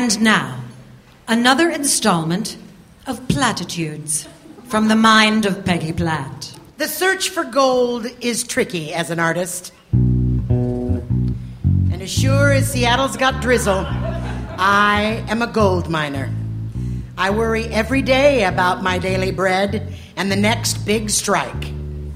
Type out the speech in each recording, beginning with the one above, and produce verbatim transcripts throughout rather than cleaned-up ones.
And now, another installment of Platitudes from the mind of Peggy Platt. The search for gold is tricky as an artist. And as sure as Seattle's got drizzle, I am a gold miner. I worry every day about my daily bread and the next big strike.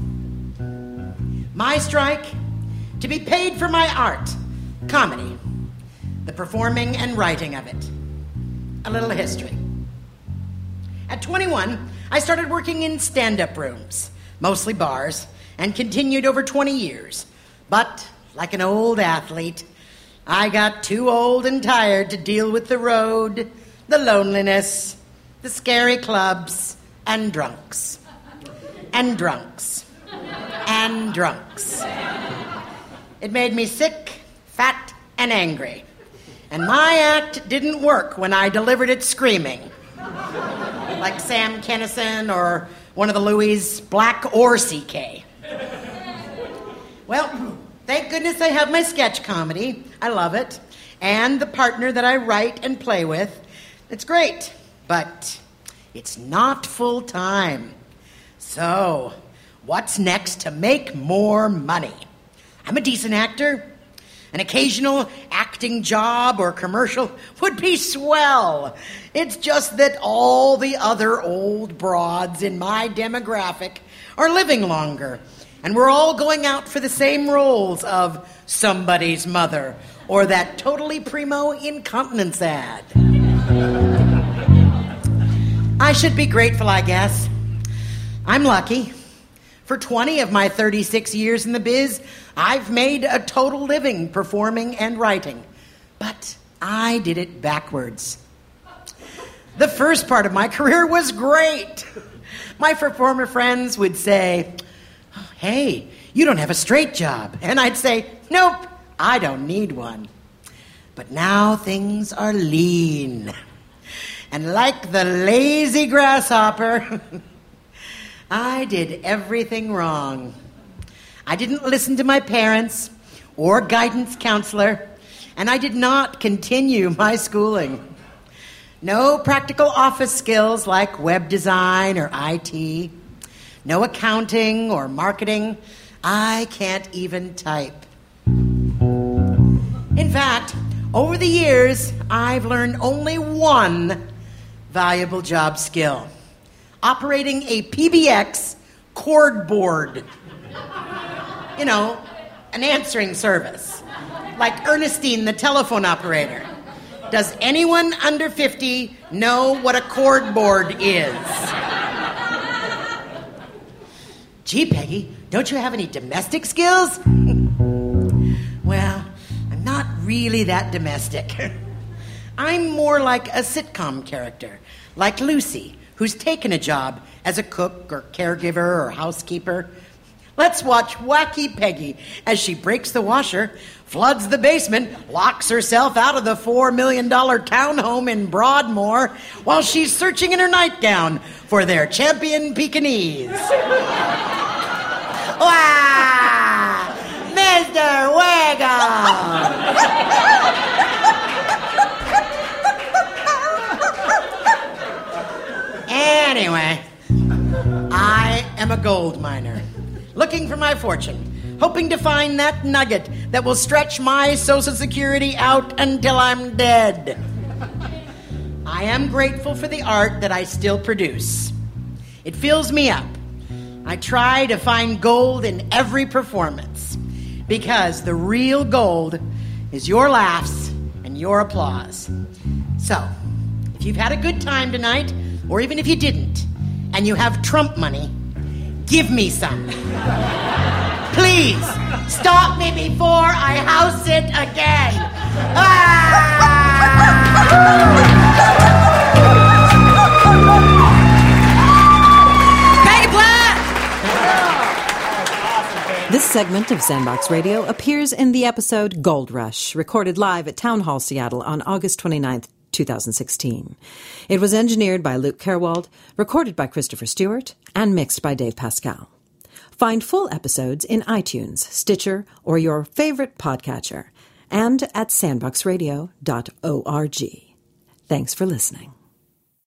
My strike? To be paid for my art, comedy, the performing and writing of it. A little history. At twenty-one, I started working in stand-up rooms, mostly bars, and continued over twenty years. But, like an old athlete, I got too old and tired to deal with the road, the loneliness, the scary clubs, and drunks. And drunks. And drunks. It made me sick, fat, and angry. And my act didn't work when I delivered it screaming. Like Sam Kinison or one of the Louis, Black or C K. Well, thank goodness I have my sketch comedy. I love it. And the partner that I write and play with. It's great. But it's not full time. So, what's next to make more money? I'm a decent actor. An occasional acting job or commercial would be swell. It's just that all the other old broads in my demographic are living longer. And we're all going out for the same roles of somebody's mother or that totally primo incontinence ad. I should be grateful, I guess. I'm lucky. For twenty of my thirty-six years in the biz, I've made a total living performing and writing. But I did it backwards. The first part of my career was great. My performer friends would say, "Hey, you don't have a straight job." And I'd say, "Nope, I don't need one." But now things are lean. And like the lazy grasshopper, I did everything wrong. I didn't listen to my parents or guidance counselor, and I did not continue my schooling. No practical office skills like web design or I T. No accounting or marketing. I can't even type. In fact, over the years, I've learned only one valuable job skill. Operating a P B X cord board. You know, an answering service. Like Ernestine, the telephone operator. Does anyone under fifty know what a cord board is? Gee, Peggy, don't you have any domestic skills? Well, I'm not really that domestic. I'm more like a sitcom character, like Lucy, who's taken a job as a cook or caregiver or housekeeper. Let's watch Wacky Peggy as she breaks the washer, floods the basement, locks herself out of the four million dollars townhome in Broadmoor while she's searching in her nightgown for their champion Pekingese. Wow! Mister Wiggle! Anyway, I am a gold miner, looking for my fortune, hoping to find that nugget that will stretch my Social Security out until I'm dead. I am grateful for the art that I still produce. It fills me up. I try to find gold in every performance, because the real gold is your laughs and your applause. So, if you've had a good time tonight, or even if you didn't, and you have Trump money, give me some. Please, stop me before I house it again. Ah! Peggy Platt! This segment of Sandbox Radio appears in the episode Gold Rush, recorded live at Town Hall Seattle on August twenty-ninth, twenty sixteen. It was engineered by Luke Kerwald, recorded by Christopher Stewart, and mixed by Dave Pascal. Find full episodes in iTunes, Stitcher, or your favorite podcatcher, and at sandbox radio dot org. Thanks for listening.